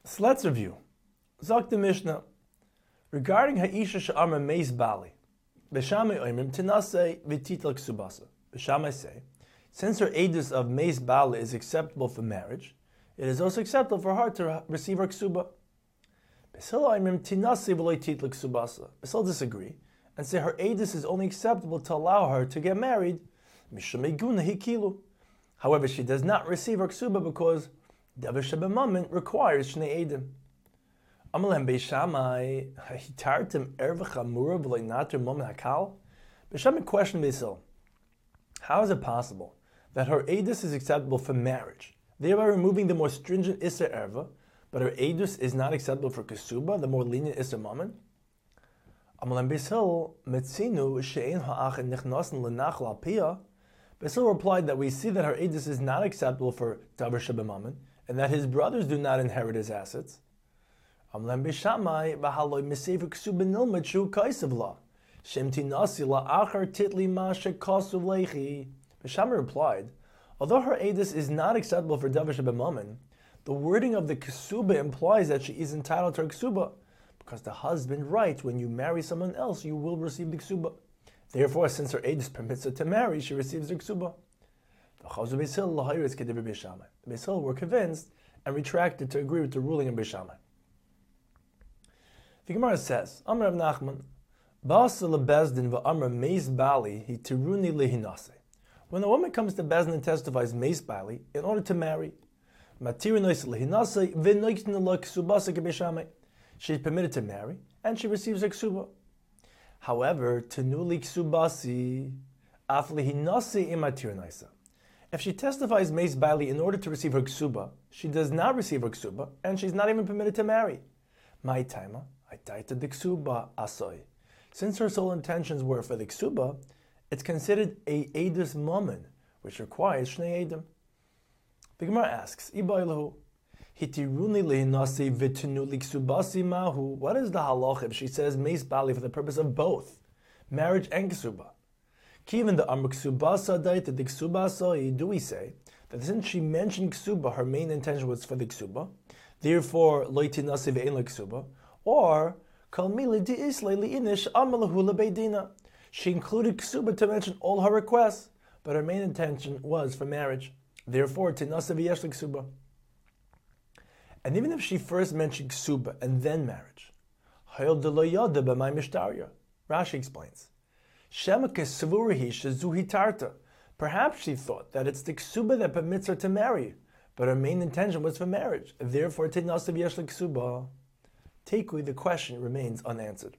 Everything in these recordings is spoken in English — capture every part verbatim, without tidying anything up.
So let's review. Zok the Mishnah. Regarding Ha'isha Sha'amra Meis Bali, B'Shamai Oimrim Tinasei V'Titlak Subasa. B'Shamai say, since her edus of Meis Bali is acceptable for marriage, it is also acceptable for her to receive her ksuba. B'Sil Oimrim Tinasei V'Loi Titlak Subasa. B'Sil disagree and say her edus is only acceptable to allow her to get married. Mishameguna Hikilu. However, she does not receive her ksuba because Davar Shebemamin requires Shnei Edim. Amalem Beishamai Hitartim Erva Chamura V'Loi Nater Momen Hakal. Beishamai questioned Beisil, how is it possible that her edus is acceptable for marriage, thereby removing the more stringent Isser Erva, but her edus is not acceptable for Kesuba, the more lenient Isser Mammon? Amalem Beisil Metzinu She'en Ha'achin Nichnasen L'Nachal Al-Piyah. Beisil replied that we see that her edus is not acceptable for Davar Shebemamin, and that his brothers do not inherit his assets. Amalem Beishamai V'Haloi Mesefer Kesuba Nilmet Shu Kaisav La. Shemti Nasi La'achar Titli Ma Shekasuv Leichi. Beishamai replied, although her edus is not acceptable for Davar Shebemamin, the wording of the Kesuba implies that she is entitled to her Kesuba, because the husband writes when you marry someone else, you will receive the Kesuba. Therefore, since her edus permits her to marry, she receives the Kesuba. The Beisil were convinced and retracted to agree with the ruling of Beishamai. The Gemara says, Amar Rav Nachman, Ba'aseh lebezdin v'amar meis bali hi tiruni lehinase. When a woman comes to Bezdin and testifies meis bali in order to marry, matirinois lehinase v'noiktin lo ksubasa k'Beishamai. She is permitted to marry and she receives a ksuba. However, tenuli ksubasi af lehinase imatirinoisa. If she testifies meis bali in order to receive her ksuba, she does not receive her ksuba and she's not even permitted to marry. My timer. The ksuba asoy. Since her sole intentions were for the ksuba, it's considered a edus mammon, which requires shnei edim. The Gemara asks, Ibaylahu, hitiruni lehinasi v'tenuli ksubasi mahu. What is the halach if she says meis bali for the purpose of both marriage and ksuba? Given the amr ksubasa daita the ksuba asoy, do we say that since she mentioned ksuba, her main intention was for the ksuba, therefore loitinasi ve'en ksuba? Or, she included ksuba to mention all her requests, but her main intention was for marriage. Therefore, tinasa v'yesh ksuba. And even if she first mentioned ksuba and then marriage, Rashi explains, perhaps she thought that it's the ksuba that permits her to marry, but her main intention was for marriage. Therefore, tinasa v'yesh ksuba. Takui, the question remains unanswered.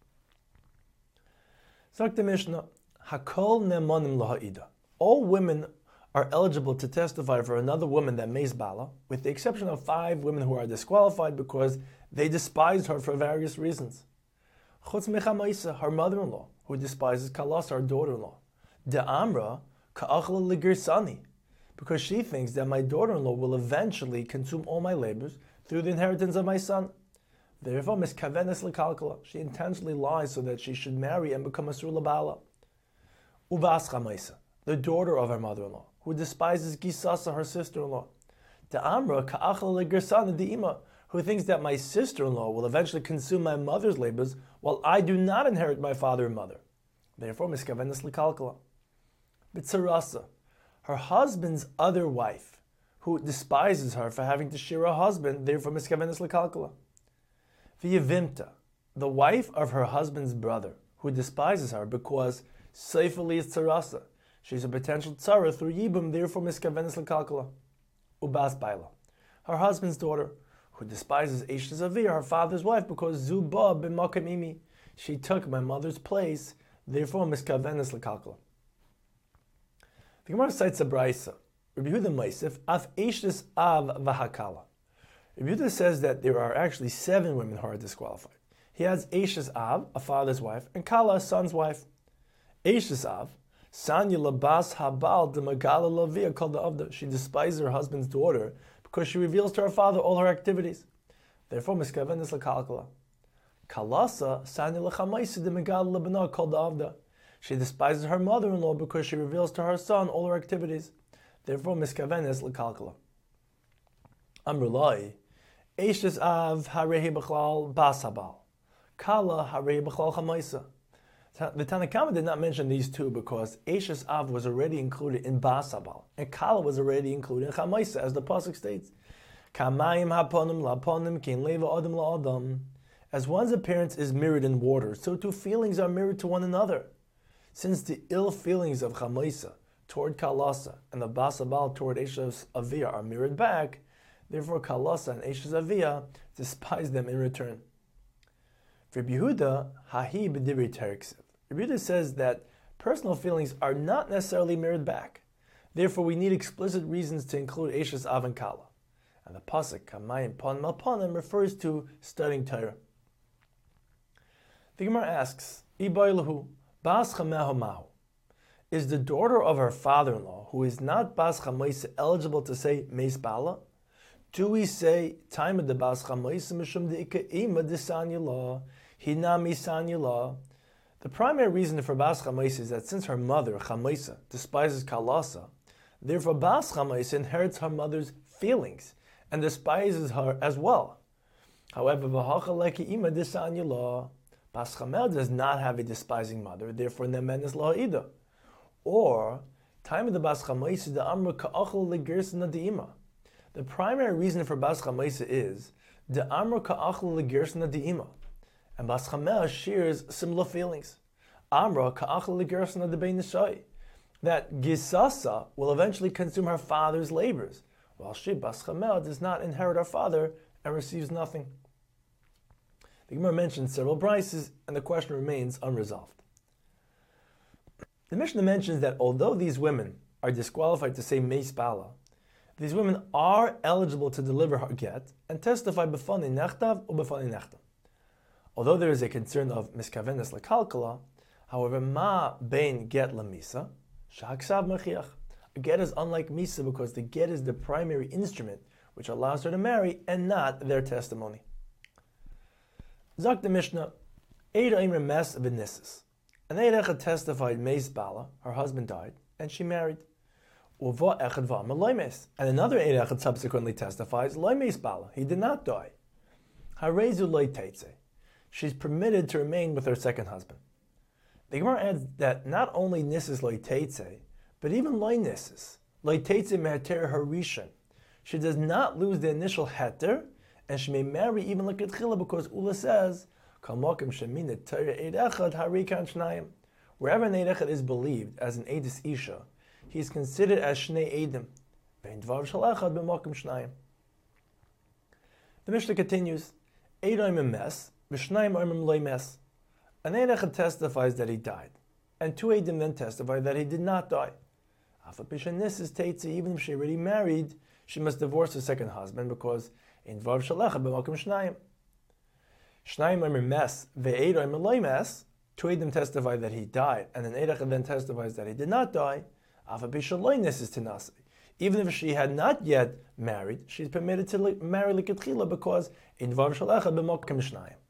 Zok the Mishnah, Hakol ne'monim laha'ida. All women are eligible to testify for another woman that meis bala, with the exception of five women who are disqualified because they despised her for various reasons. Chutz mechamaisa, her mother-in-law, who despises Kalas, her daughter-in-law. De Amra, ka'achla ligirsani, because she thinks that my daughter-in-law will eventually consume all my labors through the inheritance of my son. Therefore, miskavenes lekalkala, she intentionally lies so that she should marry and become a surla bala. Uvas chamaisa, the daughter of her mother-in-law, who despises Gisasa, her sister-in-law. The Amra ka'achla legersana de'ima, who thinks that my sister-in-law will eventually consume my mother's labors, while I do not inherit my father and mother. Therefore, miskavenes lekalkala. B'tzarasa, her husband's other wife, who despises her for having to share a husband, therefore miskavenes lekalkala. V'yevimta, the wife of her husband's brother, who despises her because seifeli is tzarasa, she's a potential tzara through yibum, therefore miskavenes lekalkala. Ubas baila, her husband's daughter, who despises Eishtas Avir, her father's wife, because zuba b'makom imi, she took my mother's place, therefore miskavenes lekalkala. The Gemara cites a brayso, Rabbi Yehuda Meisif, af Eishtas av v'hakala. Rabbi Yehuda says that there are actually seven women who are disqualified. He has Eishtas Av, a father's wife, and Kala, a son's wife. Eishtas Av, Sanya labas habal de magala lavia called the Avda. She despises her husband's daughter because she reveals to her father all her activities. Therefore, miskavenes lekalkala. Kalasa, Sanya lachamaisa de magala labana called the Avda. She despises her mother-in-law because she reveals to her son all her activities. Therefore, miskavenes lekalkala. Amrulai, Eishes av harehi b'chlal bas habal. Kala harehi b'chlal chamaisa. The Tanna Kama did not mention these two because Eishes av was already included in bas habal, and Kala was already included in chamaisa, as the pasuk states. Kamayim haponim laponim kin leva adam la'adam. As one's appearance is mirrored in water, so too feelings are mirrored to one another. Since the ill feelings of chamaisa toward kalasa and the bas habal toward Eishes avia are mirrored back, therefore kalasa and Eishes avia despise them in return. Rabbi Yehuda hahi b'divrei teriksev. Rabbi Yehuda says that personal feelings are not necessarily mirrored back. Therefore, we need explicit reasons to include Eishes av and kala. And the pasuk kamayim panim malpanim refers to studying Torah. The Gemara asks, Ibaylahu bas chamehu mahu. Is the daughter of her father-in-law, who is not bas chamaisa, eligible to say meis bala? Do we say time of the bas chamaisa mishum deika ima disanyula hina misanyula? The primary reason for bas chamaisa is that since her mother chamaisa despises kalasa, therefore bas chamaisa inherits her mother's feelings and despises her as well. However, v'hacha leki ima disanyula, bas chamel does not have a despising mother, therefore nemen is la'ida. Or time of the bas chamaisa the amra ka'achal legirsna deima. The primary reason for bas chamaisa is the amra ka'achal legirsna deima, and bas chamel shares similar feelings. Amra ka'achal legirsna debein nishai, that gisasa will eventually consume her father's labors, while she bas chamel does not inherit her father and receives nothing. The Gemara mentions several prices, and the question remains unresolved. The Mishnah mentions that although these women are disqualified to say meis bala, these women are eligible to deliver her get and testify b'fanei nechtav or b'fanei nechtam. Although there is a concern of miskavenes lekalkala, however, ma bein get lamisa, shaksav mechiach. A get is unlike misa because the get is the primary instrument which allows her to marry and not their testimony. Zak the Mishnah, Eida Imre Mes v'Nissus. An Eidecha testified meis bala, her husband died, and she married. Uva echad v'amar loimes. And another Eidecha subsequently testifies, loimes bala, he did not die. Harezu loy teitze. She's permitted to remain with her second husband. The Gemara adds that not only nissus loy teitze, but even loy nissus, loy teitze meheter harishan. She does not lose the initial heter, and she may marry even like Ketchila because Ula says, wherever an Eid Echad is believed as an Eidis Isha, he is considered as Shnei Eidim. The Mishnah continues, Eidoim mes, V'shnayim oimim loy mes. An Eid Echad testifies that he died, and two Eidim then testify that he did not die. Even if she already married, she must divorce her second husband because in Dvar Shalecha b'makom Shnayim. Shnayim omer mes ve'eid omer loy mes. Two Eidim testify that he died, and an Eid Echad then testifies that he did not die. Even if she had not yet married, she is permitted to marry Likatchila because in Dvar Shalecha b'makom Shnayim.